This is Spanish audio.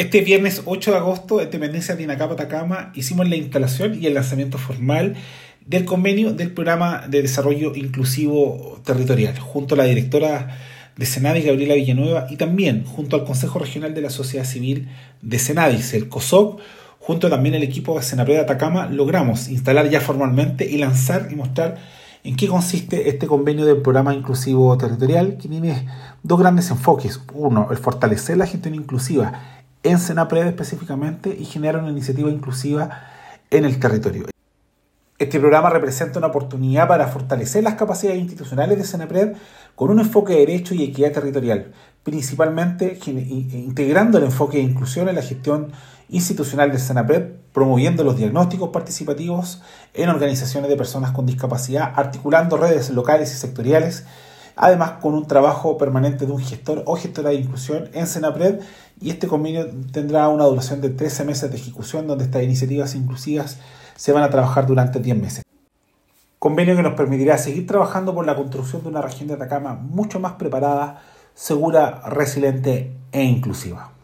Este viernes 8 de agosto, en dependencia de Inacapa Atacama, hicimos la instalación y el lanzamiento formal del convenio del Programa de Desarrollo Inclusivo Territorial, junto a la directora de Senadis, Gabriela Villanueva, y también junto al Consejo Regional de la Sociedad Civil de Senadis, el COSOC, junto también al equipo de Senapred de Atacama, logramos instalar ya formalmente y lanzar y mostrar en qué consiste este convenio del Programa Inclusivo Territorial, que tiene dos grandes enfoques. Uno, el fortalecer la gestión inclusiva en Senapred específicamente y generar una iniciativa inclusiva en el territorio. Este programa representa una oportunidad para fortalecer las capacidades institucionales de Senapred con un enfoque de derecho y equidad territorial, principalmente integrando el enfoque de inclusión en la gestión institucional de Senapred, promoviendo los diagnósticos participativos en organizaciones de personas con discapacidad, articulando redes locales y sectoriales, además con un trabajo permanente de un gestor o gestora de inclusión en Senapred, y este convenio tendrá una duración de 13 meses de ejecución, donde estas iniciativas inclusivas se van a trabajar durante 10 meses. Convenio que nos permitirá seguir trabajando por la construcción de una región de Atacama mucho más preparada, segura, resiliente e inclusiva.